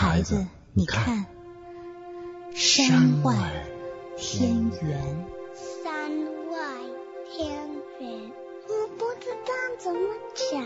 孩子，你看，山外天圆。 山外天圆，我不知道怎么讲。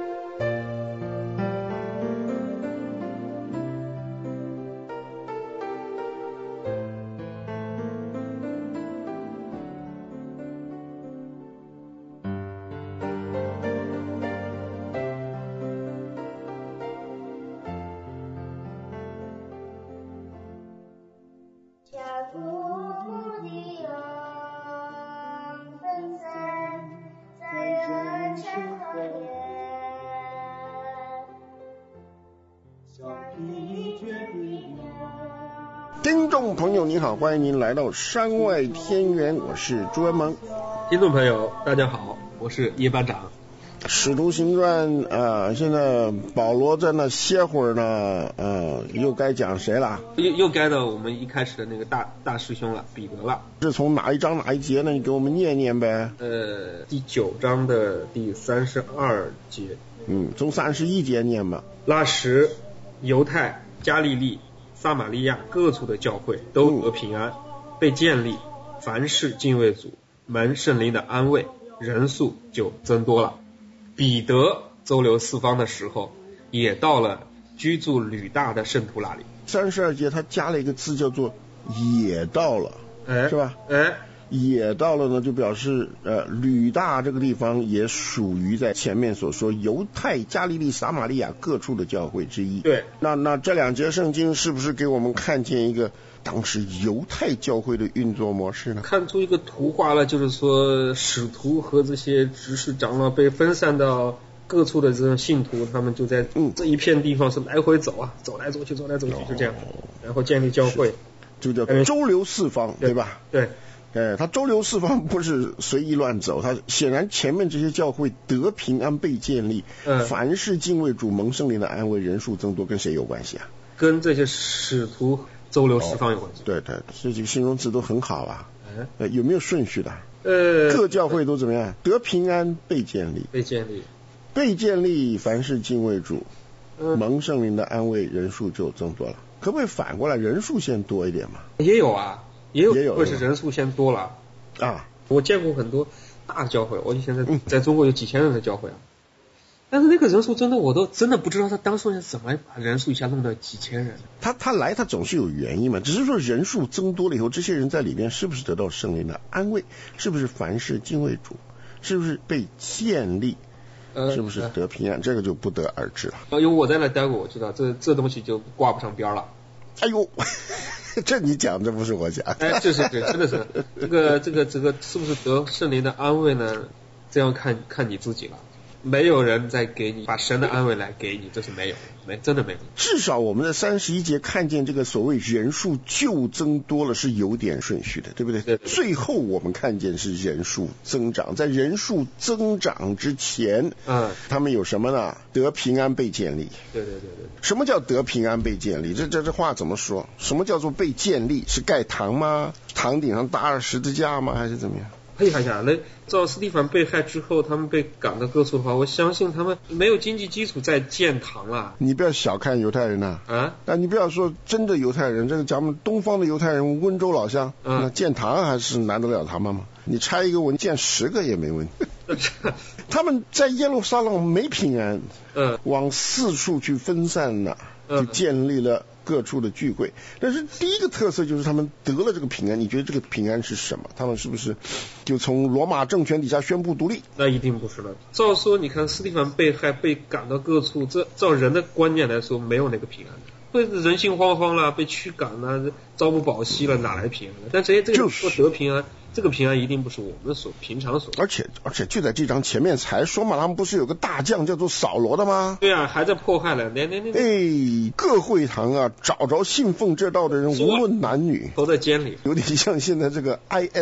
听众朋友您好，欢迎您来到山外天圆，我是朱文萌。 听众朋友大家好，我是叶班长。 使徒行传现在保罗在那歇会儿呢，又该讲谁了？ 又该到我们一开始的那个大师兄了，彼得了。 是从哪一章哪一节呢？你给我们念念呗。 第9章的第32节。 从31节念吧。 那时犹太、加利利、撒玛利亚各处的教会都得平安，被建立，凡事敬畏主，蒙圣灵的安慰，人数就增多了。彼得周游四方的时候，也到了居住吕大的圣徒那里。 32节他加了一个字叫做也到了，是吧？也到了呢，就表示吕大这个地方也属于在前面所说犹太、加利利、撒玛利亚各处的教会之一。 对， 那这两节圣经是不是给我们看见一个当时犹太教会的运作模式呢？ 看出一个图画了，就是说使徒和这些执事长老被分散到各处的这种信徒，他们就在这一片地方是来回走啊，走来走去，就这样，然后建立教会， 就叫周流四方，对吧？ 对。 他周流四方不是随意乱走，他显然前面这些教会得平安被建立，凡是敬畏主蒙圣灵的安慰，人数增多，跟谁有关系啊？ 跟这些使徒周流四方有关系。 对，这几个形容词都很好啊。有没有顺序的？各教会都怎么样？得平安被建立，被建立，凡是敬畏主蒙圣灵的安慰，人数就增多了。可不可以反过来，人数先多一点嘛？ 也有啊。也有会是人数先多了啊！ 我见过很多大教会，我以前在中国有几千人的教会啊，但是那个人数真的我都真的不知道他当初是怎么把人数一下弄到几千人。 他来他总是有原因嘛，只是说人数增多了以后，这些人在里面是不是得到圣灵的安慰？是不是凡事敬畏主？是不是被建立？是不是得平安？这个就不得而知了。 因为我在那待过，我知道这东西就挂不上边了。 哎呦！这你讲，这不是我讲。 就是真的是这个是不是得圣灵的安慰呢？这样看你自己了。没有人再给你把神的安慰来给你，这是真的没有。至少我们在31节看见这个所谓人数就增多了是有点顺序的，对不对？ 对。 最后我们看见是人数增长，在人数增长之前，他们有什么呢？得平安被建立。 对。 什么叫得平安被建立？这话怎么说？什么叫做被建立？是盖堂吗？堂顶上搭了十字架吗？还是怎么样？ 哎呀，那照斯蒂凡被害之后，他们被赶到各处的话，我相信他们没有经济基础再建堂了。 你不要小看犹太人但你不要说真的犹太人，这个咱们东方的犹太人，温州老乡，那建堂还是难得了他们吗？你拆一个我建10个也没问题。他们在耶路撒冷没平安，往四处去分散了，就建立了各处的聚会。但是第一个特色就是他们得了这个平安。你觉得这个平安是什么？他们是不是就从罗马政权底下宣布独立？ 那一定不是了。照说你看斯蒂凡被害被赶到各处，这照人的观念来说没有那个平安的，被人心惶惶了，被驱赶了，朝不保夕了，哪来平安的？但这个说得平安，这个平安一定不是我们平常所。 而且就在这章前面才说嘛，他们不是有个大将叫做扫罗的吗？ 对啊，还在迫害了， 各会堂啊，找着信奉这道的人，无论男女， 都在监里， 有点像现在这个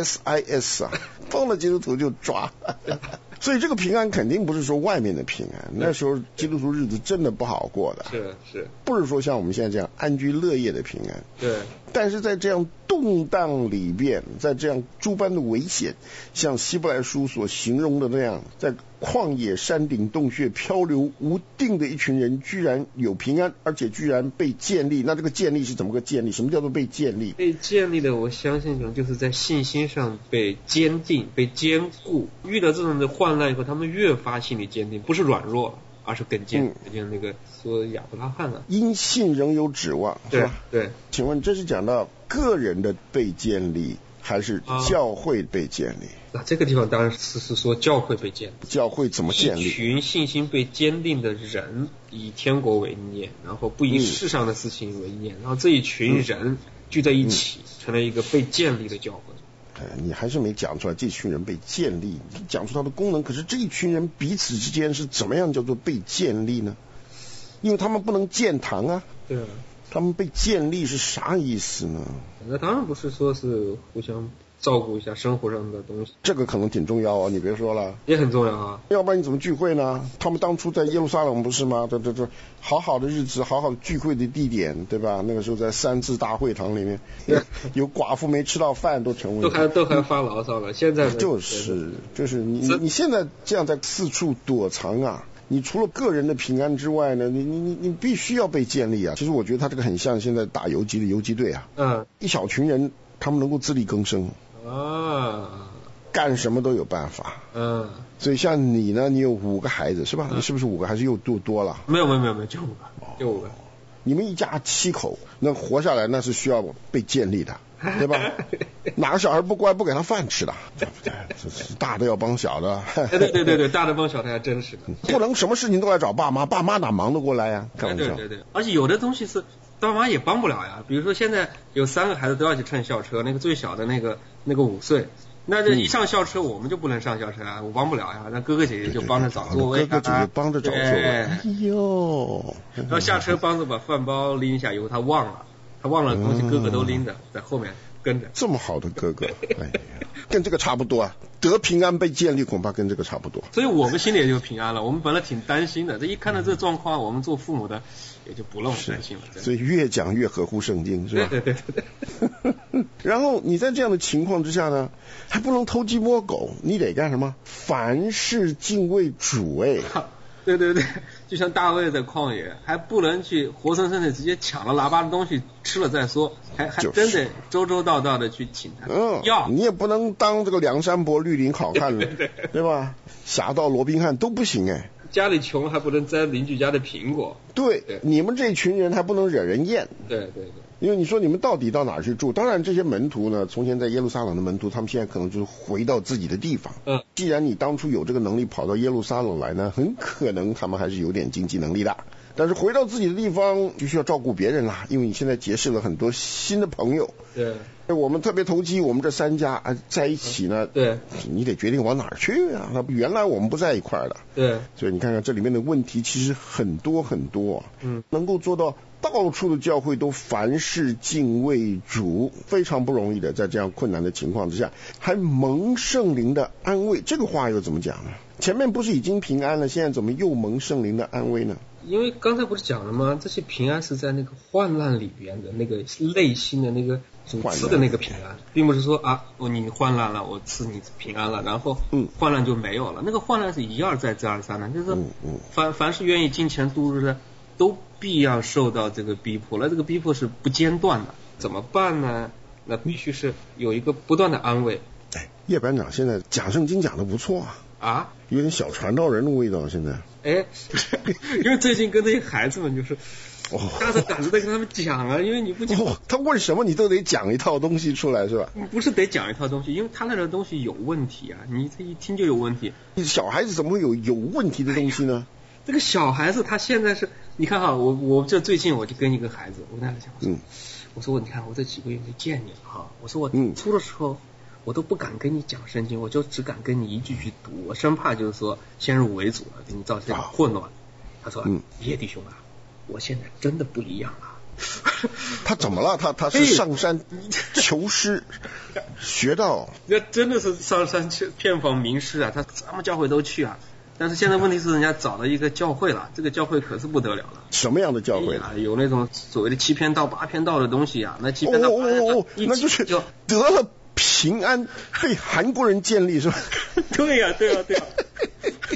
ISIS 啊，碰了基督徒就抓。所以这个平安肯定不是说外面的平安，那时候基督徒日子真的不好过的， 是， 不是说像我们现在这样安居乐业的平安。 对， 但是在这样动荡里边，在这样诸般的危险，像希伯来书所形容的那样，在旷野山顶洞穴漂流无定的一群人居然有平安，而且居然被建立。那这个建立是怎么个建立？什么叫做被建立？ 被建立的，我相信可能就是在信心上被坚定、被坚固。遇到这种的患难以后，他们越发心理坚定，不是软弱，而是更坚。就像那个说亚伯拉罕了， 因信仍有指望，是吧？ 对。 请问这是讲到个人的被建立，还是教会被建立？ 那这个地方当然是说教会被建立。 教会怎么建立？ 一群信心被坚定的人，以天国为念，然后不以世上的事情为念，然后这一群人聚在一起，成了一个被建立的教会。 你还是没讲出来，这群人被建立，讲出它的功能。可是这一群人彼此之间是怎么样叫做被建立呢？因为他们不能建堂啊。 对啊。 他们被建立是啥意思呢？ 那当然不是说是互相照顾一下生活上的东西， 这个可能挺重要啊，你别说了， 也很重要啊。 要不然你怎么聚会呢？他们当初在耶路撒冷不是吗？这好好的日子，好好的聚会的地点，对吧？那个时候在三字大会堂里面，有寡妇没吃到饭都成问题， 都还发牢骚了。现在就是你现在这样在四处躲藏啊。你除了个人的平安之外呢，你必须要被建立啊。其实我觉得他这个很像现在打游击的游击队啊，一小群人他们能够自力更生啊，干什么都有办法。所以像你呢，你有5个孩子是吧？你是不是5个还是又多了？ 没有，就5个。 你们一家7口，那活下来那是需要被建立的，对吧？哪个小孩不乖不给他饭吃的？大的要帮小的。 对，大的帮小的还真是的。 不能什么事情都来找爸妈，爸妈哪忙得过来呀？开玩笑。 对，而且有的东西是爸妈也帮不了呀。比如说现在有3个孩子都要去乘校车，那个最小的那个5岁。那这一上校车，我们就不能上校车啊，我帮不了呀。那哥哥姐姐就帮着找座位， 哥哥姐姐帮着找座位。哎呦， 然后下车帮着把饭包拎下，以后他忘了东西，哥哥都拎着在后面跟着。 这么好的哥哥，哎呀，跟这个差不多啊。得平安被建立，恐怕跟这个差不多。 所以我们心里也就平安了。我们本来挺担心的，这一看到这个状况，我们做父母的也就不那么担心了。 所以越讲越合乎圣经，是吧？ 对。 然后你在这样的情况之下呢，还不能偷鸡摸狗，你得干什么？凡事敬畏主。哎， 对，就像大卫在旷野，还不能去活生生的直接抢了喇叭的东西吃了再说，还真得周道的去请他。你也不能当这个梁山伯绿林好汉了，对吧？侠盗罗宾汉都不行哎。 家里穷还不能摘邻居家的苹果。 对，你们这群人还不能惹人厌。 对。 因为你说你们到底到哪儿去住？当然这些门徒呢，从前在耶路撒冷的门徒，他们现在可能就是回到自己的地方。既然你当初有这个能力跑到耶路撒冷来呢，很可能他们还是有点经济能力的。但是回到自己的地方就需要照顾别人啦，因为你现在结识了很多新的朋友。 对， 我们特别投机，我们这3家在一起呢。 对， 你得决定往哪儿去啊？那原来我们不在一块儿的。 对， 所以你看看这里面的问题其实很多。能够做到到处的教会都凡事敬畏主，非常不容易的。在这样困难的情况之下，还蒙圣灵的安慰，这个话又怎么讲呢？前面不是已经平安了，现在怎么又蒙圣灵的安慰呢？ 因为刚才不是讲了吗？这些平安是在那个患难里边的那个内心的那个主赐的那个平安，并不是说你患难了，我赐你平安了，然后患难就没有了。那个患难是一而再再而三的，就是凡是愿意金钱度日的，都必要受到这个逼迫了。这个逼迫是不间断的，怎么办呢？那必须是有一个不断的安慰。 叶班长现在讲圣经讲得不错啊，有点小传道人的味道。现在因为最近跟这些孩子们就是大着胆子在跟他们讲啊，因为你不讲他问什么你都得讲一套东西出来，是吧？ 不是得讲一套东西，因为他那个东西有问题啊，你这一听就有问题。 小孩子怎么会有问题的东西呢？ 这个小孩子他现在是，你看哈，我这最近我就跟一个孩子，我跟他讲，我说你看我这几个月没见你哈，我说我出的时候我都不敢跟你讲圣经，我就只敢跟你一句句读，我生怕就是说先入为主了，给你造成混乱。他说叶弟兄啊，我现在真的不一样了。 他怎么了？他是上山求师学到， 那真的是上山遍访名师啊，他什么教会都去啊。但是现在问题是人家找了一个教会了，这个教会可是不得了了。 什么样的教会啊？ 有那种所谓的7篇道8篇道的东西啊，那7篇道那就是得了平安被韩国人建立是吧？ 对呀。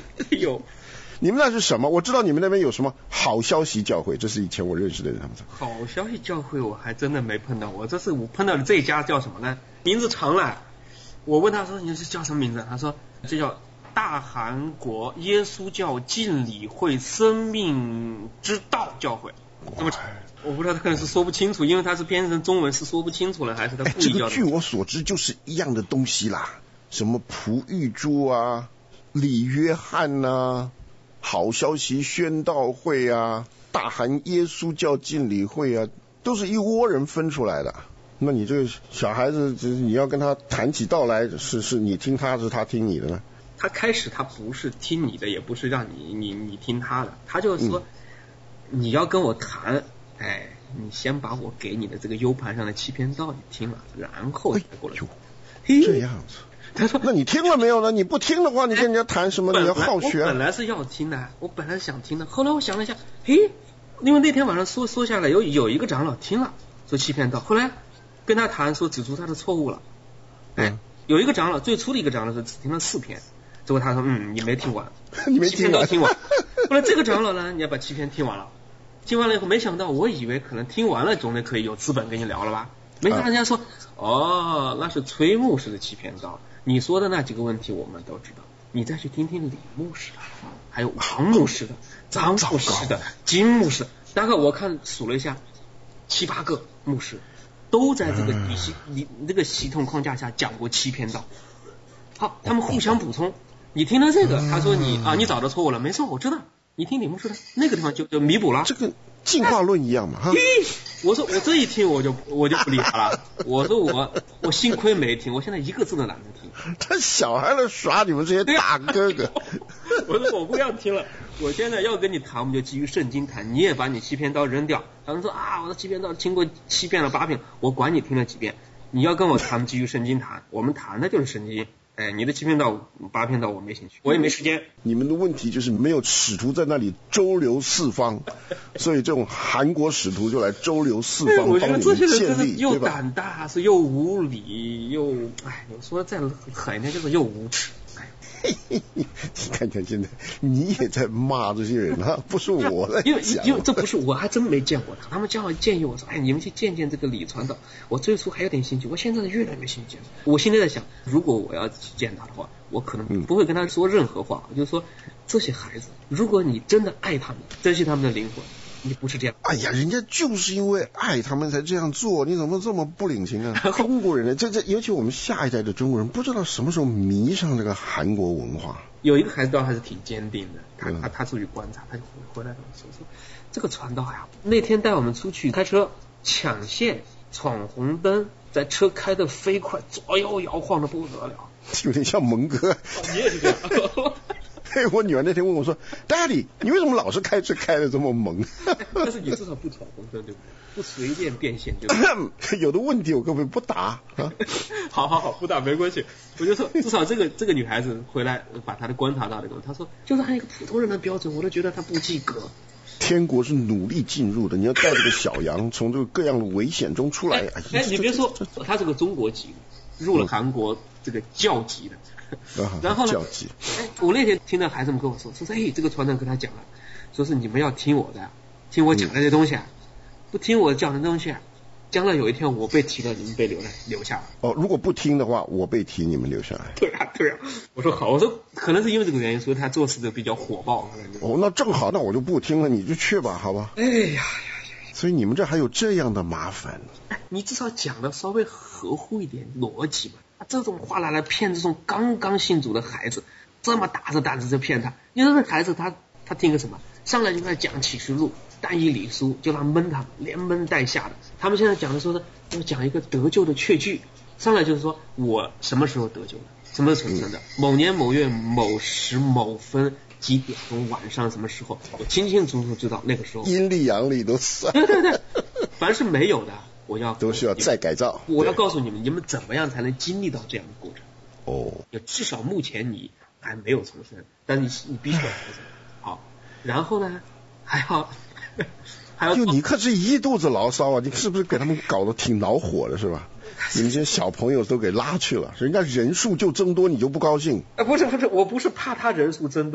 有。 你们那是什么？我知道你们那边有什么好消息教会，这是以前我认识的人他们说。 好消息教会我还真的没碰到，我碰到的这家叫什么呢？名字长了。我问他说你是叫什么名字？他说这叫大韩国耶稣教敬礼会生命之道教会。这么长，我不知道他可能是说不清楚，因为他是编成中文是说不清楚了，还是他故意叫的。 这个据我所知就是一样的东西啦，什么蒲玉珠啊、李约翰啊、好消息宣道会啊、大韩耶稣教敬礼会啊，都是一窝人分出来的。那你这个小孩子，你要跟他谈起道来，是你听他，是他听你的呢？ 他开始他不是听你的，也不是让你听他的，他就是说，你要跟我谈，你先把我给你的这个 U 盘上的七篇道你听了，然后再过来。 这样子。 他说：“ 那你听了没有呢？你不听的话，你跟人家谈什么？你要好学。” 我本来是要听的，我本来想听的，后来我想了一下，因为那天晚上说下来有一个长老听了说七篇道，后来跟他谈说指出他的错误了。有一个长老，最初的一个长老是只听了4篇，结果他说你没听完， 你没听完。 后来这个长老呢，你要把7篇听完了，听完了以后，没想到我以为可能听完了总得可以有资本跟你聊了吧，没想到人家说那是崔牧师的7篇道，你说的那几个问题我们都知道，你再去听听李牧师的，还有王牧师的、张牧师的、金牧师的，大概我看数了一下7、8个牧师都在这个这个系统框架下讲过7篇道。好，他们互相补充。你听了这个，他说你找到错误了，没错，我知道。你听李牧师的那个地方就弥补了。 这个进化论一样嘛，哈。 我说我这一听我就不理他了。我说我幸亏没听，我现在一个字都懒得听。 他小孩来耍你们这些大哥哥。 我说我不要听了，我现在要跟你谈，我们就基于圣经谈。你也把你7篇道扔掉。他们说我的7篇道听过7遍了8遍，我管你听了几遍。你要跟我谈基于圣经谈，我们谈的就是圣经。你的7篇道8篇道我没兴趣，我也没时间。 你们的问题就是没有使徒在那里周流四方，所以这种韩国使徒就来周流四方， 我觉得这些人真的又对吧？ 胆大，是又无理，又你说再狠一点就是又无耻。 你看看现在你也在骂这些人啊，不是我在讲。 因为这不是我还真没见过他们建议我说你们去见这个李传道。我最初还有点兴趣，我现在越来越兴趣。我现在在想，如果我要去见他的话，我可能不会跟他说任何话，就是说这些孩子，如果你真的爱他们，珍惜他们的灵魂，你不是这样。 哎呀，人家就是因为爱他们才这样做，你怎么这么不领情啊？中国人这尤其我们下一代的中国人，不知道什么时候迷上这个韩国文化。 有一个孩子倒还是挺坚定的，他出去观察，他就回来跟我说这个传道呀，那天带我们出去开车抢线闯红灯，在车开得飞快，左右摇晃的不得了， 有点像蒙哥。 你也是这样。 我女儿那天问我说 Daddy 你为什么老是开车开得这么猛？ 但是你至少不闯红灯对不对？不随便变线就有的问题我根本不答啊。 好不答没关系。我就说至少这个女孩子回来把她的观察到的，她说就是按一个普通人的标准，我都觉得她不及格。 天国是努力进入的，你要带这个小羊从这个各样的危险中出来。 你别说他是个中国籍，入了韩国这个教籍的。然后呢？我那天听到孩子们跟我说这个传长跟他讲了，说是你们要听我的，听我讲这些东西不听我讲的东西将来有一天我被提了，你们被留下来。 如果不听的话，我被提，你们留下来。 对啊。我说好，我说可能是因为这个原因，所以他做事就比较火爆。 那正好，那我就不听了，你就去吧，好吧？ 哎呀。 所以你们这还有这样的麻烦？ 你至少讲的稍微合乎一点逻辑嘛。这种话来骗这种刚信主的孩子，这么大着胆子就骗他。你说这孩子他听个什么？上来就开始讲启示录、但以理书，就让闷他们，连闷带吓的。他们现在讲的说是要讲一个得救的确据，上来就是说我什么时候得救的，什么时候成的，某年某月某时某分几点钟晚上什么时候，我清清楚楚知道那个时候。 阴历阳历都算。 对，凡是没有的。 都需要再改造。 我要告诉你们怎么样才能经历到这样的过程。至少目前你还没有重生，但是你必须要重生。好，然后呢，还要就你可是一肚子牢骚啊！你是不是给他们搞得挺恼火的，是吧？你们这些小朋友都给拉去了，人家人数就增多，你就不高兴？ 不是，我不是怕他人数增多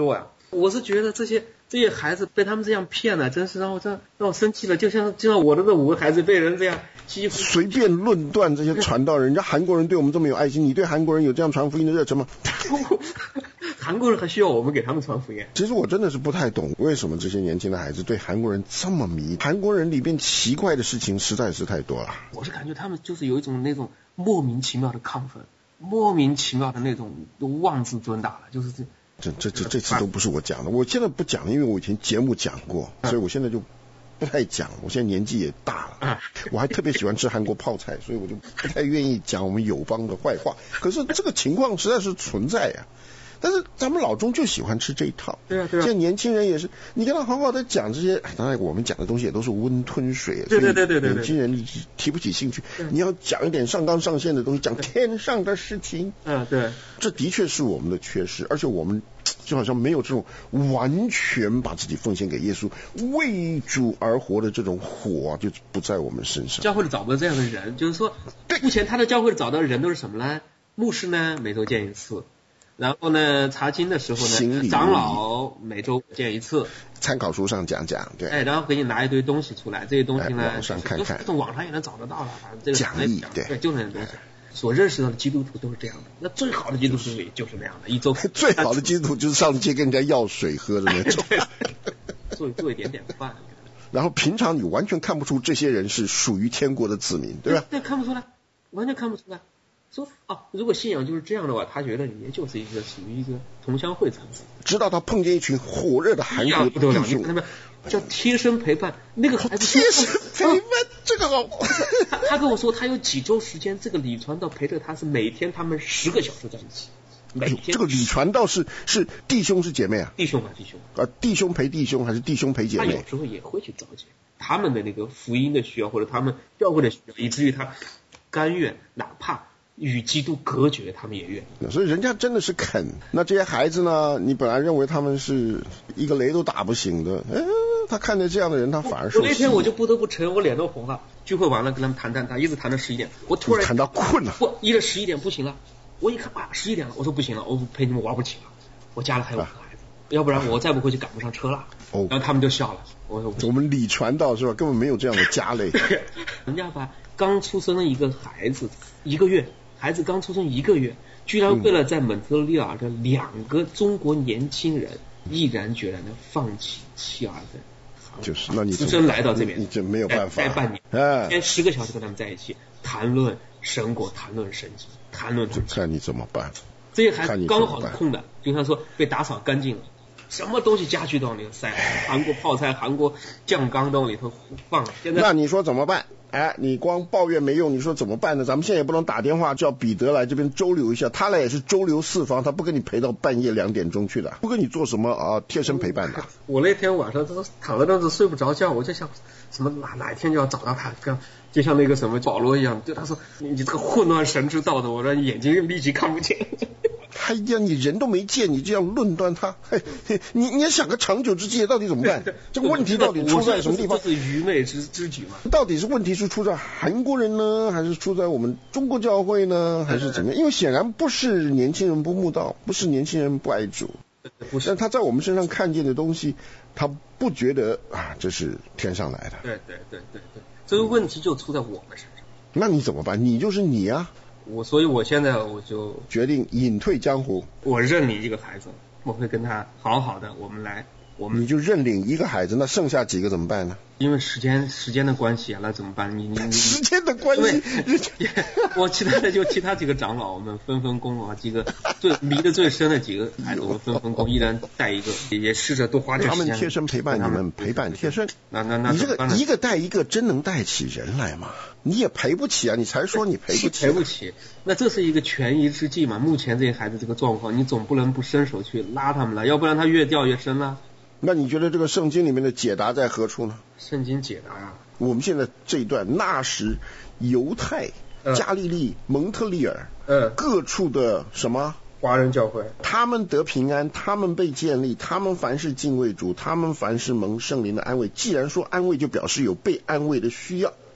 我是觉得这些孩子被他们这样骗了，真是让我生气了。就像我的这5个孩子被人这样欺负， 随便论断这些传道人，人家韩国人对我们这么有爱心，你对韩国人有这样传福音的热忱吗？ 韩国人还需要我们给他们传福音？ 其实我真的是不太懂，为什么这些年轻的孩子对韩国人这么迷？韩国人里边奇怪的事情实在是太多了。 我是感觉他们就是有一种那种莫名其妙的亢奋，莫名其妙的那种妄自尊大了，就是这次都不是我讲的，我现在不讲，因为我以前节目讲过，所以我现在就不太讲。我现在年纪也大了，我还特别喜欢吃韩国泡菜，所以我就不太愿意讲我们友邦的坏话。可是这个情况实在是存在呀。但是咱们老中就喜欢吃这一套， 对啊。 现在年轻人也是，你跟他好好的讲这些，当然我们讲的东西也都是温吞水， 对， 年轻人提不起兴趣。你要讲一点上纲上线的东西，讲天上的事情， 对， 这的确是我们的缺失，而且我们就好像没有这种完全把自己奉献给耶稣、为主而活的这种火，就不在我们身上。 教会里找不到这样的人，就是说，目前他的教会里找到的人都是什么呢？牧师呢，每周见一次。然后呢，查经的时候呢，长老每周见一次， 参考书上讲讲，对， 然后给你拿一堆东西出来，这些东西呢， 网上看看， 从网上也能找得到了，反正这个讲义，对， 就是那些东西。所认识到的基督徒都是这样的，那最好的基督徒就是那样的，一周最好的基督徒就是上街跟人家要水喝的那种， 做一点点饭。 然后平常你完全看不出这些人是属于天国的子民，对吧？ 对，看不出来，完全看不出来。说如果信仰就是这样的话，他觉得你也就是属于一个同乡会层次。 直到他碰见一群火热的韩国弟兄， 那么叫贴身陪伴，那个孩子贴身陪伴这个好。 他跟我说，他有几周时间，这个李传道陪着他是每天他们10个小时在一起。每天这个李传道是弟兄是姐妹啊？ 弟兄弟兄陪弟兄还是弟兄陪姐妹？ 他有时候也会去召集他们的那个福音的需要，或者他们教会的需要，以至于他甘愿哪怕与基督隔绝，他们也愿意。 所以人家真的是肯。那这些孩子呢？你本来认为他们是一个雷都打不醒的，他看见这样的人，他反而受。 那天我就不得不承认，我脸都红了。聚会完了，跟他们谈，一直谈到11点，我突然谈到困了。 不，一到11点不行了，我一看11点了，我说不行了，我陪你们玩不起了，我家里还有5个孩子，要不然我再不回去赶不上车了。然后他们就笑了。 我们李传道是吧？根本没有这样的家累。 人家把刚出生的一个孩子1个月。孩子刚出生1个月，居然为了在蒙特利尔的2个中国年轻人，毅然决然的放弃妻儿的， 就是那你出生来到这边， 你这没有办法， 待半年，天10个小时跟他们在一起，谈论神国，谈论神迹，谈论主。 看你怎么办？ 这些孩子刚好空的，就像说被打扫干净了，什么东西家具都往里头塞，韩国泡菜、韩国酱缸都往里头放了。现在那你说怎么办？你光抱怨没用，你说怎么办呢？咱们现在也不能打电话叫彼得来这边周流一下，他来也是周流4方，他不跟你陪到半夜2点钟去的，不跟你做什么贴身陪伴的。 我那天晚上都躺在那子睡不着觉，我就想什么哪一天就要找到他，就像那个什么保罗一样，就他说你这个混乱神之道的，我的眼睛立即看不见。 哎呀，你人都没见，你这样论断他，你也想个长久之计，到底怎么办？这个问题到底出在什么地方？ 这是愚昧之举嘛？ 到底是问题是出在韩国人呢，还是出在我们中国教会呢，还是怎么样？因为显然不是年轻人不慕道，不是年轻人不爱主，但他在我们身上看见的东西，他不觉得这是天上来的。 对，这个问题就出在我们身上。 那你怎么办？你就是你啊。 所以我现在我就决定隐退江湖。我认领一个孩子，我会跟他好好的， 你就认领一个孩子，那剩下几个怎么办呢？ 因为时间的关系那怎么办？你时间的关系， 我其他几个长老，我们分工几个最迷得最深的几个孩子，我们分工，依然带一个，也试着多花点时间。 他们贴身陪伴你们，陪伴贴身。 那你这个一个带一个，真能带起人来吗？你也赔不起啊！你才说你赔不起， 那这是一个权宜之计嘛？目前这些孩子这个状况，你总不能不伸手去拉他们了，要不然他越掉越深了。 那你觉得这个圣经里面的解答在何处呢？ 圣经解答啊， 我们现在这一段，那时犹太、加利利、蒙特利尔，各处的什么华人教会， 他们得平安，他们被建立，他们凡是敬畏主，他们凡是蒙圣灵的安慰。既然说安慰，就表示有被安慰的需要。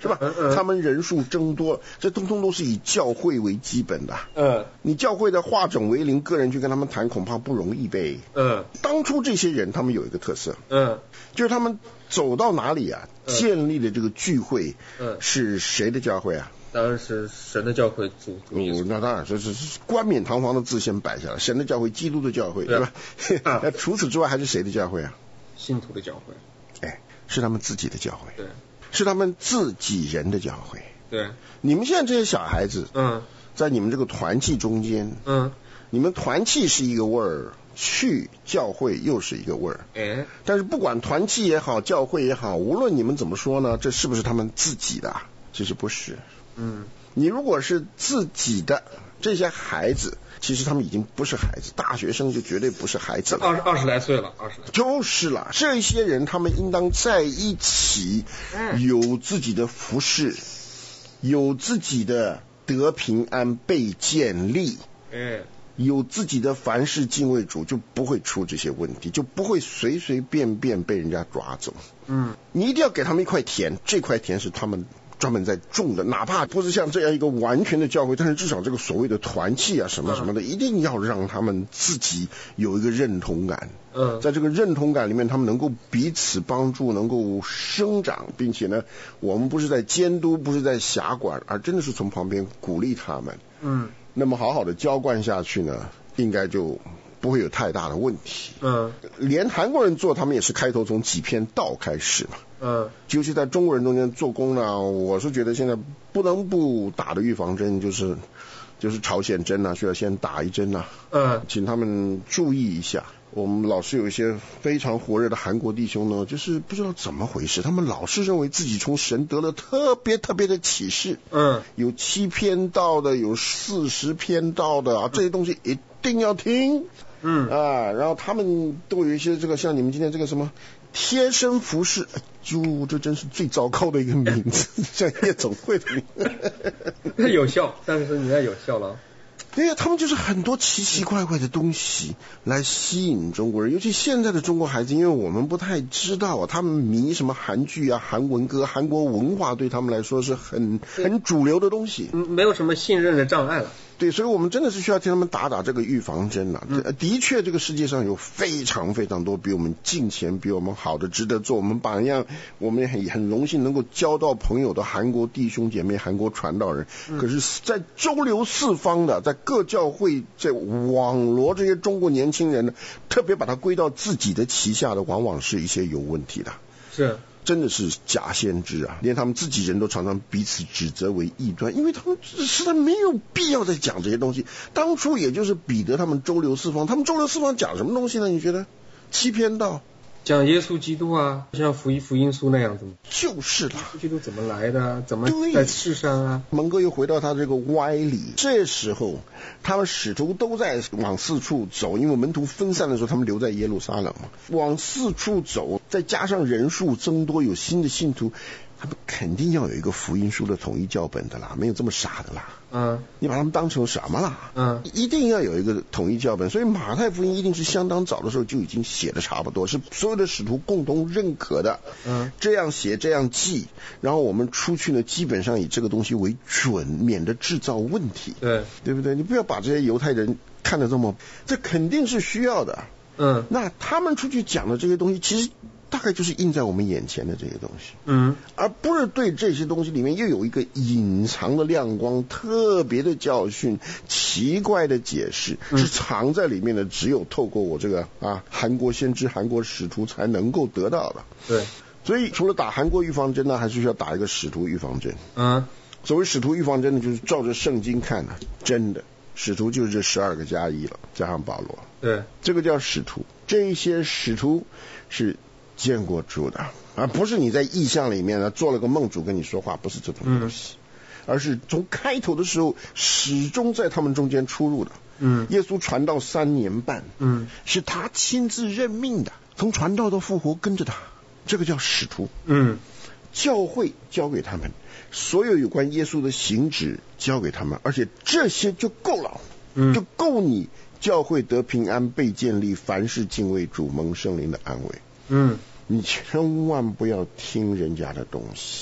是吧？他们人数增多，这通通都是以教会为基本的。你教会的化整为零，个人去跟他们谈恐怕不容易呗。当初这些人他们有一个特色，就是他们走到哪里啊，建立的这个聚会，是谁的教会啊？ 当然是神的教会，主那当然是冠冕堂皇的字先摆下来，神的教会，基督的教会，对吧？那除此之外还是谁的教会啊？ 信徒的教会。 是他们自己的教会， 对， 是他们自己人的教会， 对。 你们现在这些小孩子，在你们这个团契中间，你们团契是一个味儿，去教会又是一个味儿，但是不管团契也好，教会也好，无论你们怎么说呢，这是不是他们自己的？其实不是。你如果是自己的这些孩子，其实他们已经不是孩子，大学生就绝对不是孩子了 ，20来岁了， 就是了。这些人他们应当在一起，有自己的服事，有自己的得平安被建立，有自己的凡事敬畏主，就不会出这些问题，就不会随随便便被人家抓走。你一定要给他们一块田，这块田是他们专门在种的，哪怕不是像这样一个完全的教会，但是至少这个所谓的团契啊什么什么的，一定要让他们自己有一个认同感。在这个认同感里面，他们能够彼此帮助，能够生长，并且呢，我们不是在监督，不是在辖管，而真的是从旁边鼓励他们。那么好好的浇灌下去呢，应该就不会有太大的问题。连韩国人做，他们也是开头从几篇道开始嘛。尤其在中国人中间做工呢，我是觉得现在不能不打的预防针就是朝鲜针啊，需要先打一针啊。请他们注意一下。我们老是有一些非常火热的韩国弟兄呢，就是不知道怎么回事，他们老是认为自己从神得了特别特别的启示。有7篇道的，有40篇道的啊，这些东西一定要听。然后他们都有一些这个像你们今天这个什么贴身服饰，这真是最糟糕的一个名字，像夜总会的名字。 有效，但是人家有效了。 对呀，他们就是很多奇奇怪怪的东西来吸引中国人，尤其现在的中国孩子，因为我们不太知道啊，他们迷什么韩剧啊、韩文歌、韩国文化，对他们来说是很主流的东西， 没有什么信任的障碍了。 对，所以我们真的是需要替他们打这个预防针啊。的确，这个世界上有非常非常多比我们敬虔、比我们好的、值得做我们榜样，我们也很荣幸能够交到朋友的韩国弟兄姐妹、韩国传道人。可是，在周流四方的，在各教会在网罗这些中国年轻人呢，特别把它归到自己的旗下的，往往是一些有问题的。 是。 真的是假先知啊！连他们自己人都常常彼此指责为异端，因为他们实在没有必要再讲这些东西。当初也就是彼得他们周流四方，他们周流四方讲什么东西呢？你觉得7篇道讲耶稣基督啊，像福音书那样子， 就是啦。 基督怎么来的？怎么在世上啊？ 蒙哥又回到他这个歪理。这时候，他们使徒都在往4处走，因为门徒分散的时候，他们留在耶路撒冷嘛。往4处走，再加上人数增多，有新的信徒，他们肯定要有一个福音书的统一教本的啦，没有这么傻的啦。你把他们当成什么啦？一定要有一个统一教本，所以马太福音一定是相当早的时候就已经写的差不多，是所有的使徒共同认可的。这样写，这样记，然后我们出去呢，基本上以这个东西为准，免得制造问题。对不对？你不要把这些犹太人看得这么，这肯定是需要的。那他们出去讲的这些东西，其实大概就是印在我们眼前的这些东西，而不是对这些东西里面又有一个隐藏的亮光、特别的教训、奇怪的解释，是藏在里面的，只有透过我这个韩国先知、韩国使徒才能够得到的。 对， 所以除了打韩国预防针呢，还是需要打一个使徒预防针。所谓使徒预防针呢，就是照着圣经看的，真的使徒就是这12个加1了，加上保罗。 对， 这个叫使徒。这些使徒是见过主的，而不是你在异象里面呢做了个梦主跟你说话，不是这种东西，而是从开头的时候始终在他们中间出入的。耶稣传道3年半，是他亲自任命的，从传道到复活跟着他，这个叫使徒。教会交给他们，所有有关耶稣的行旨交给他们，而且这些就够了，就够你教会得平安、被建立、凡事敬畏主、蒙圣灵的安慰。你千万不要听人家的东西，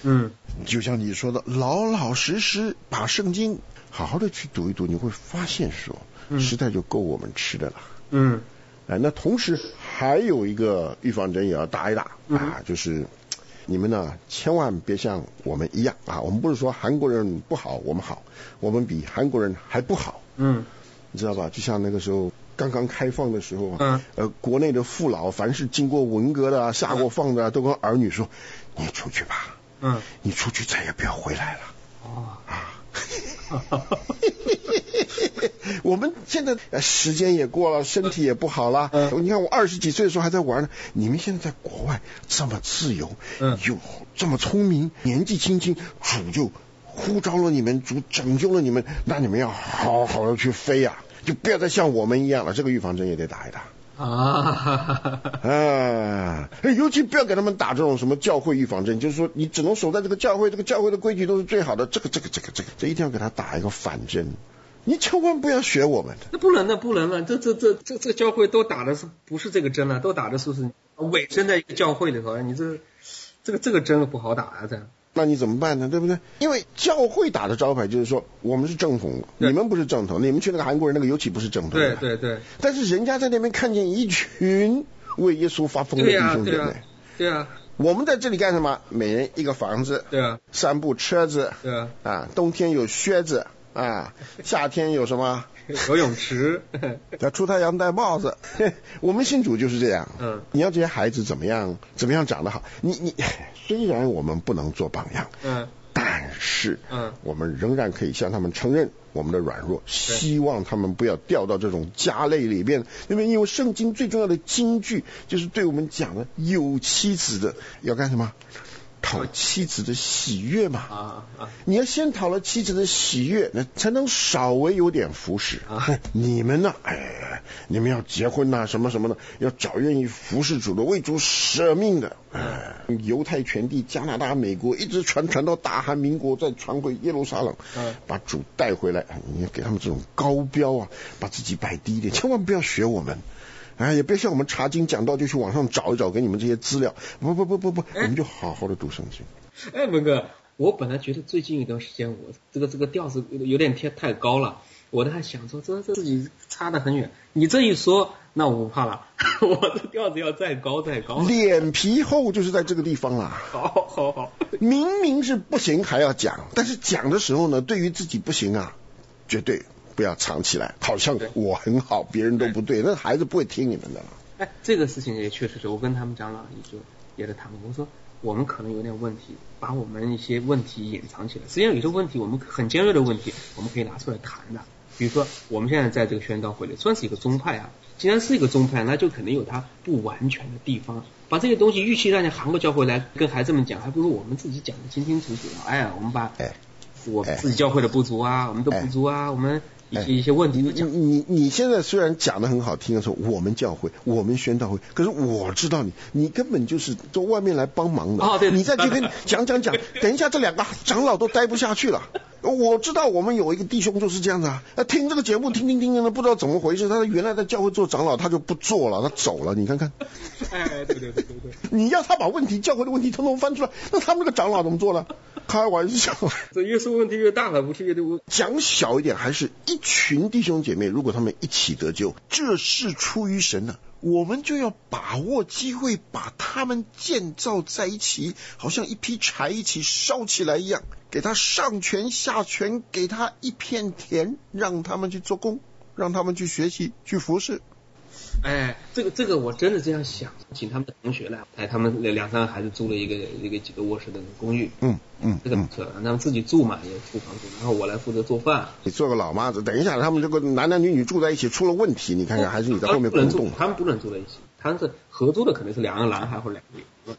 就像你说的，老老实实把圣经好好的去读一读，你会发现说，实在就够我们吃的了。那同时还有一个预防针也要打一打就是你们呢千万别像我们一样我们不是说韩国人不好，我们好，我们比韩国人还不好。你知道吧？就像那个时候刚刚开放的时候国内的父老凡是经过文革的下过放的都跟儿女说，你出去吧，你出去再也不要回来了。我们现在时间也过了，身体也不好了。你看我20几岁的时候还在玩呢，你们现在在国外这么自由，又这么聪明，年纪轻轻，主就呼召了你们，主拯救了你们，那你们要好好的去飞就不要再像我们一样了。这个预防针也得打一打。尤其不要给他们打这种什么教会预防针，就是说你只能守在这个教会，这个教会的规矩都是最好的，这一定要给他打一个反针。你千万不要学我们的。 那不能了，这教会都打的不是这个针了，都打的是委身在一个教会里头，你这个针不好打这样。 那你怎么办呢？对不对？因为教会打的招牌就是说我们是正统，你们不是正统，你们去那个韩国人那个尤其不是正统。 对。但是人家在那边看见一群为耶稣发疯的弟兄姐妹。 对啊。 我们在这里干什么？每人一个房子。 对啊。 3部车子。 对啊。 冬天有靴子夏天有什么？ 游泳池。 出太阳戴帽子。我们信主就是这样。你要这些孩子怎么样长得好？你虽然我们不能做榜样，但是我们仍然可以向他们承认我们的软弱，希望他们不要掉到这种家累里边。因为圣经最重要的金句就是对我们讲的，有妻子的要干什么？讨妻子的喜悦嘛。你要先讨了妻子的喜悦，那才能稍微有点服侍。你们呢？你们要结婚什么什么的，要找愿意服侍主的，为主舍命的。犹太全地、加拿大、美国，一直传到大韩民国，再传回耶路撒冷，把主带回来。你要给他们这种高标把自己摆低一点，千万不要学我们。也别像我们查经讲到就去网上找一找给你们这些资料，不，我们就好好的读圣经。 文哥，我本来觉得最近一段时间我这个调子有点太高了，我都还想说这自己差得很远。你这一说，那我不怕了，我的调子要再高。 脸皮厚就是在这个地方啦。 好， 明明是不行还要讲，但是讲的时候呢，对于自己不行绝对不要藏起来，好像我很好，别人都不对，那孩子不会听你们的了。 这个事情也确实是我跟他们长老也在谈论，我说我们可能有点问题，把我们一些问题隐藏起来。实际上有些问题我们很尖锐的问题，我们可以拿出来谈的。比如说我们现在在这个宣道会里算是一个宗派既然是一个宗派，那就肯定有它不完全的地方。把这些东西与其让韩国教会来跟孩子们讲，还不如我们自己讲的清清楚楚的。我们把我们自己教会的不足我们的不足我们一些问题都讲。 你现在虽然讲得很好听的时候，我们教会，我们宣道会，可是我知道你根本就是从外面来帮忙的。 对， 你在这边讲，等一下这2个长老都待不下去了。我知道我们有一个弟兄就是这样子听这个节目听不知道怎么回事，他原来在教会做长老，他就不做了，他走了，你看看。 对。 你要他把教会的问题统统翻出来，那他们那个长老怎么做呢？开玩笑。 这耶稣问题越大了，不是越多。 讲小一点，还是一群弟兄姐妹，如果他们一起得救，这是出于神的。我们就要把握机会，把他们建造在一起，好像一批柴一起烧起来一样，给他上权下权，给他一片田，让他们去做工，让他们去学习去服侍。 这个我真的这样想，请他们的同学来，他们2-3个孩子租了一个几个卧室的公寓，这个不错，让他们自己住嘛，也租房住，然后我来负责做饭。你做个老妈子，等一下他们这个男女住在一起出了问题，你看看还是你在后面不能动。 他们不能住在一起，他们是合租的，可能是2个男孩或者2个女。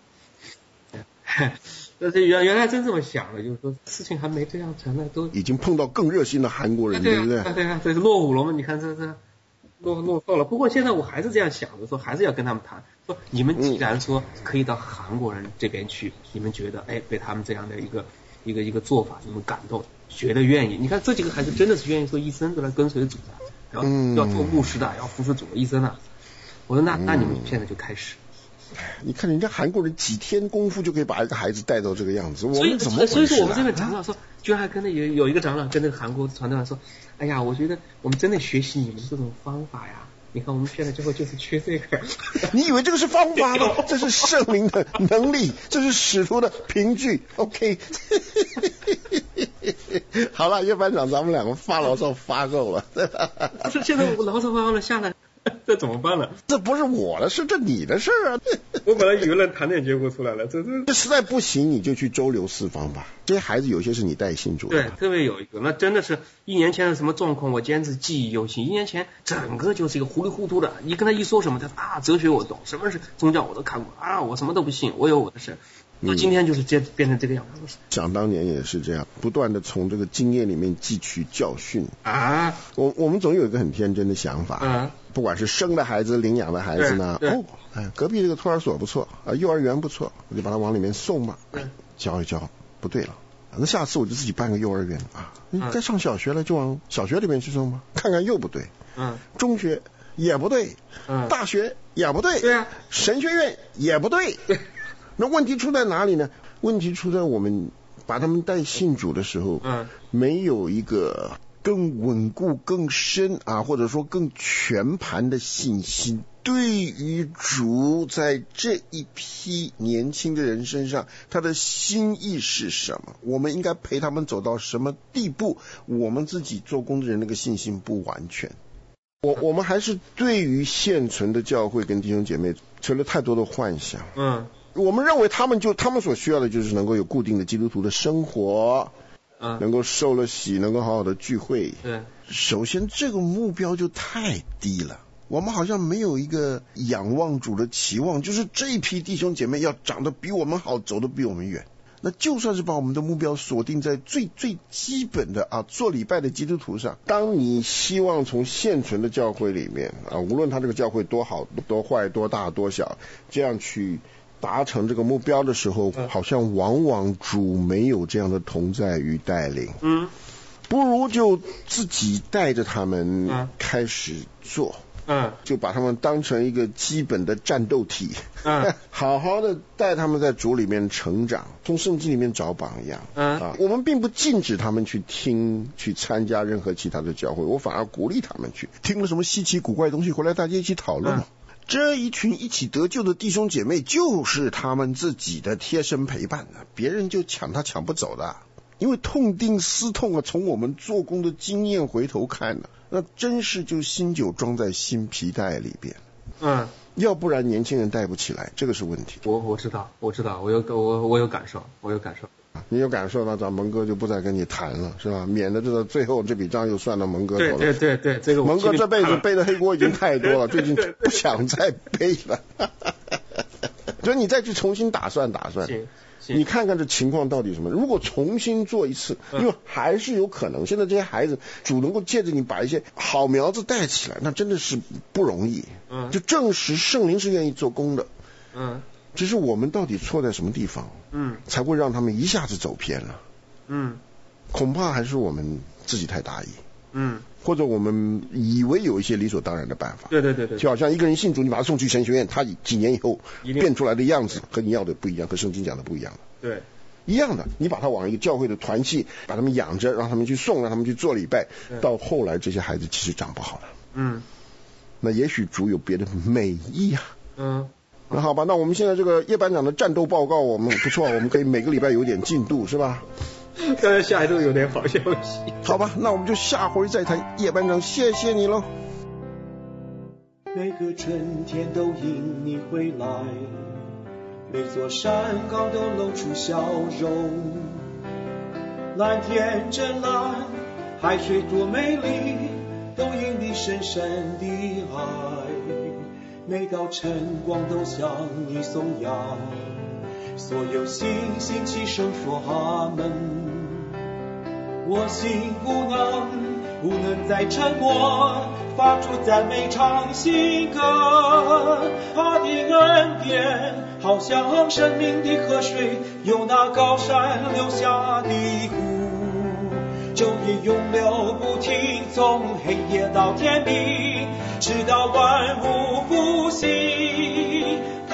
但是原来真这么想的，就是说事情还没这样成呢，都已经碰到更热心的韩国人，对不对？ 对，这是落伍了嘛？你看这落后了。不过现在我还是这样想的，说还是要跟他们谈，说你们既然说可以到韩国人这边去，你们觉得被他们这样的一个做法你们感动，觉得愿意。你看这几个孩子真的是愿意说一生都来跟随主的，然后要做牧师的，要服侍主的一生的。我说那你们现在就开始。 你看人家韩国人几天功夫就可以把一个孩子带到这个样子，我们怎么回事？ 所以说我们这边长老说，居然还跟有一个长老跟那个韩国传道人说，哎呀，我觉得我们真的学习你们这种方法呀。你看我们现在最后就是缺这个。 你以为这个是方法吗？这是圣灵的能力，这是使徒的凭据。OK 好了，叶班长，咱们两个发牢骚发够了。 不是，现在我牢骚发完了下来，这怎么办呢？ 这不是我的事，这你的事啊。 我本来以为能谈点结果出来了， 这实在不行你就去周流四方吧。这些孩子有些是你带信主的。 对，特别有一个，那真的是1年前的什么状况，我坚持记忆犹新。1年前整个就是一个糊里糊涂的，你跟他一说什么，他说哲学我懂，什么是宗教我都看过我什么都不信，我有我的事。到今天就是变成这个样子。 想当年也是这样，不断的从这个经验里面汲取教训啊。 我们总有一个很天真的想法，不管是生的孩子、领养的孩子呢，隔壁这个托儿所不错幼儿园不错，我就把他往里面送嘛，教一教，不对了，那下次我就自己办个幼儿园你该上小学了就往小学里面去送嘛，看看又不对，中学也不对，大学也不对， 对啊， 神学院也不对。那问题出在哪里呢？问题出在我们把他们带信主的时候，没有一个更稳固、更深或者说更全盘的信心。对于主在这一批年轻的人身上，他的心意是什么？我们应该陪他们走到什么地步？我们自己做工的人那个信心不完全。我们还是对于现存的教会跟弟兄姐妹存了太多的幻想。我们认为他们所需要的就是能够有固定的基督徒的生活，能够受了洗，能够好好的聚会。首先这个目标就太低了，我们好像没有一个仰望主的期望，就是这一批弟兄姐妹要长得比我们好，走得比我们远。那就算是把我们的目标锁定在最基本的做礼拜的基督徒上，当你希望从现存的教会里面无论他这个教会多好多坏多大多小，这样去达成这个目标的时候，好像往往主没有这样的同在与带领。不如就自己带着他们开始做，就把他们当成一个基本的战斗体，好好的带他们在主里面成长，从圣经里面找榜样。我们并不禁止他们去听去参加任何其他的教会，我反而鼓励他们去听了什么稀奇古怪的东西回来大家一起讨论。这一群一起得救的弟兄姐妹就是他们自己的贴身陪伴，别人就抢不走的。因为痛定思痛从我们做工的经验回头看那真是就新酒装在新皮带里边。要不然年轻人带不起来，这个是问题。 我知道，我有感受。 你有感受，那咱蒙哥就不再跟你谈了，是吧？免得这个最后这笔账又算到蒙哥头了。 对，这个蒙哥这辈子背的黑锅已经太多了，最近不想再背了。所以你再去重新打算，你看看这情况到底什么？如果重新做一次，因为还是有可能，现在这些孩子主能够借着你把一些好苗子带起来，那真的是不容易。就证实圣灵是愿意做工的。只是我们到底错在什么地方，才会让他们一下子走偏了？恐怕还是我们自己太大意，或者我们以为有一些理所当然的办法。 对， 就好像一个人信主，你把他送去神学院，他几年以后变出来的样子和你要的不一样，和圣经讲的不一样。 对， 一样的，你把他往一个教会的团契，把他们养着，让他们去送，让他们去做礼拜，到后来这些孩子其实长不好了。那也许主有别的美意那好吧，那我们现在这个叶班长的战斗报告我们不错，我们可以每个礼拜有点进度，是吧？ 看来下一周有点好消息。 好吧，那我们就下回再谈。叶班长，谢谢你喽。 每个春天都迎你回来，每座山岗都露出笑容。蓝天真蓝，海水多美丽，都因你深深的爱。每道晨光都向你颂扬，所有星星齐声说阿门。我心不能再沉默，发出赞美唱新歌。他的恩典好像生命的河水，由那高山流下的湖，昼夜永流不停，从黑夜到天明，直到万物复兴。他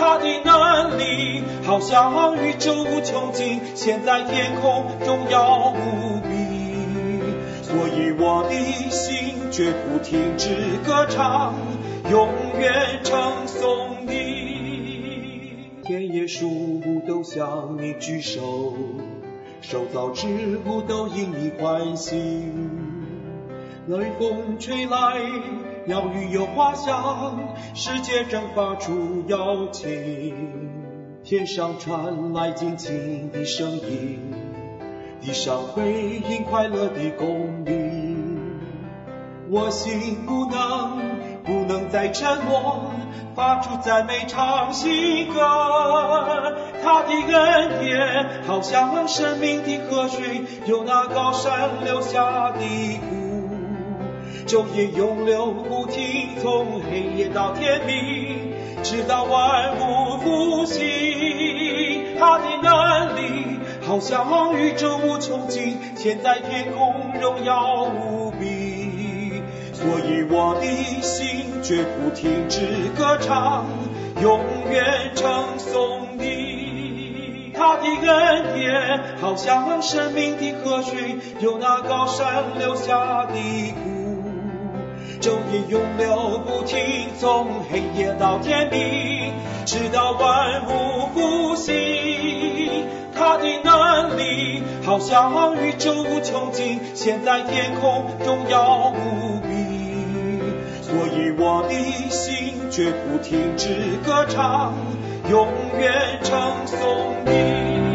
他的能力好像宇宙无穷尽，现在天空荣耀无比，所以我的心绝不停止歌唱，永远称颂你。田野树木都向你举手，受造之物都因你欢喜，雷风吹来，鸟语有花香，世界正发出邀请，天上传来尽情的声音，地上回应快乐的公鸣。我心不能再沉默，发出赞美唱新歌。他的恩典好像生命的河水，由那高山流下的谷，昼夜永流不停，从黑夜到天明，直到万物复兴。他的能力好像宇宙无穷尽，现在天空荣耀无比，所以我的心绝不停止歌唱，永远称颂你。他的恩典好像生命的河水，由那高山流下的谷，昼夜永流不停，从黑夜到天明，直到万物复兴。他的能力好像宇宙无穷尽，现在天空荣耀无比，所以我的心绝不停止歌唱，永远称颂你。